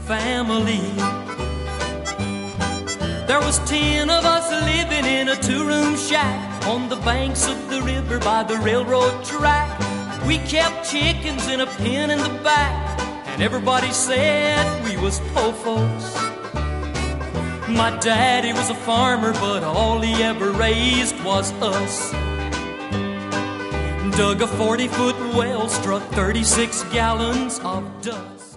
family. There was 10 of us living in a 2-room shack on the banks of the river by the railroad track. We kept chickens in a pen in the back, and everybody said we was po' folks. My daddy was a farmer, but all he ever raised was us. Dug a 40-foot well, struck 36 gallons of dust.